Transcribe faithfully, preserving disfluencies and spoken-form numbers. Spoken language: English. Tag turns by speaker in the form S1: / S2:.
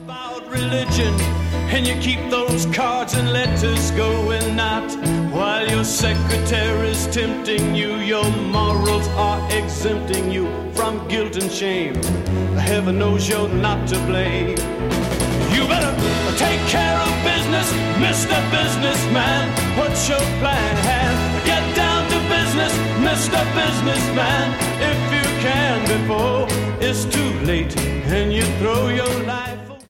S1: About religion, and you keep those cards and letters going out while your secretary's tempting you. Your morals are exempting you from guilt and shame. Heaven knows you're not to blame. You better take care of business, Mister Businessman. What's your plan? Get down to business, Mister Businessman. If you can before it's too late and you throw your